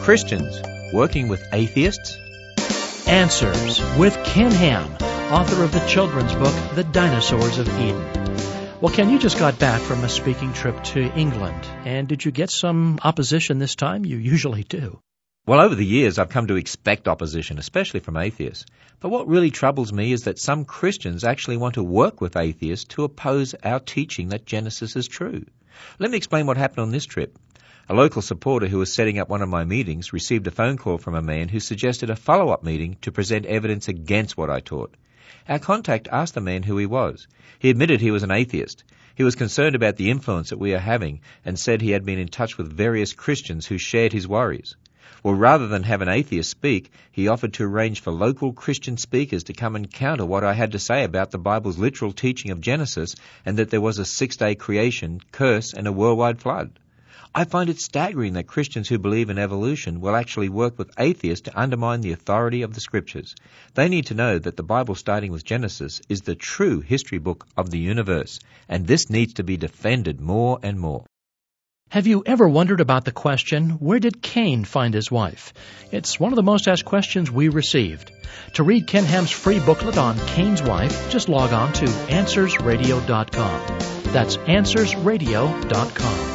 Christians working with atheists? Answers with Ken Ham, author of the children's book, The Dinosaurs of Eden. Well, Ken, you just got back from a speaking trip to England, and did you get some opposition this time? You usually do. Well, over the years, I've come to expect opposition, especially from atheists. But what really troubles me is that some Christians actually want to work with atheists to oppose our teaching that Genesis is true. Let me explain what happened on this trip. A local supporter who was setting up one of my meetings received a phone call from a man who suggested a follow-up meeting to present evidence against what I taught. Our contact asked the man who he was. He admitted he was an atheist. He was concerned about the influence that we are having and said he had been in touch with various Christians who shared his worries. Well, rather than have an atheist speak, he offered to arrange for local Christian speakers to come and counter what I had to say about the Bible's literal teaching of Genesis and that there was a 6-day creation, curse, and a worldwide flood. I find it staggering that Christians who believe in evolution will actually work with atheists to undermine the authority of the Scriptures. They need to know that the Bible, starting with Genesis, is the true history book of the universe, and this needs to be defended more and more. Have you ever wondered about the question, where did Cain find his wife? It's one of the most asked questions we received. To read Ken Ham's free booklet on Cain's wife, just log on to AnswersRadio.com. That's AnswersRadio.com.